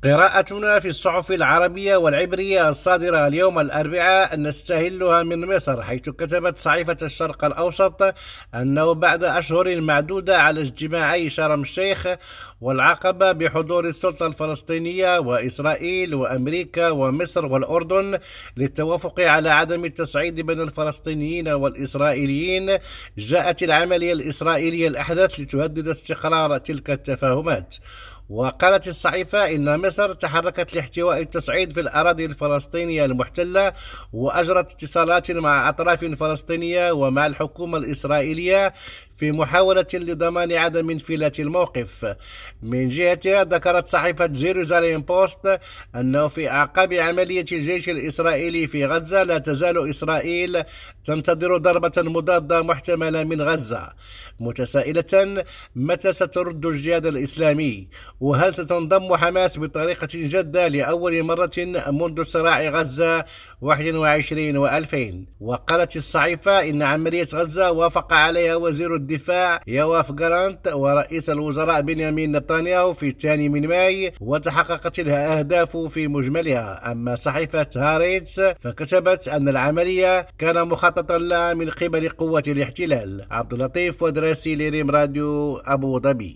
قراءتنا في الصحف العربية والعبرية الصادرة اليوم الأربعاء نستهلها من مصر، حيث كتبت صحيفة الشرق الأوسط أنه بعد أشهر معدودة على اجتماعي شرم الشيخ والعقبة بحضور السلطة الفلسطينية وإسرائيل وأمريكا ومصر والأردن للتوافق على عدم التصعيد بين الفلسطينيين والإسرائيليين، جاءت العملية الإسرائيلية الأحدث لتهدد استقرار تلك التفاهمات. وقالت الصحيفة إن مصر تحركت لاحتواء التصعيد في الأراضي الفلسطينية المحتلة، وأجرت اتصالات مع أطراف فلسطينية ومع الحكومة الإسرائيلية في محاولة لضمان عدم انفلات الموقف. من جهتها ذكرت صحيفة جيروزاليم بوست أنه في أعقاب عملية الجيش الإسرائيلي في غزة لا تزال إسرائيل تنتظر ضربة مضادة محتملة من غزة، متسائلة متى سترد الجهاد الإسلامي، وهل ستنضم حماس بطريقة جادة لأول مرة منذ صراع غزة 21 و2000. وقالت الصحيفة إن عملية غزة وافق عليها وزير الدفاع يواف جالانت ورئيس الوزراء بنيامين نتنياهو في 2 من ماي، وتحققت لها أهداف في مجملها. أما صحيفة هاريتس فكتبت أن العملية كان مخططا لها من قبل قوة الاحتلال. عبد اللطيف ودراسي لريم راديو أبو ظبي.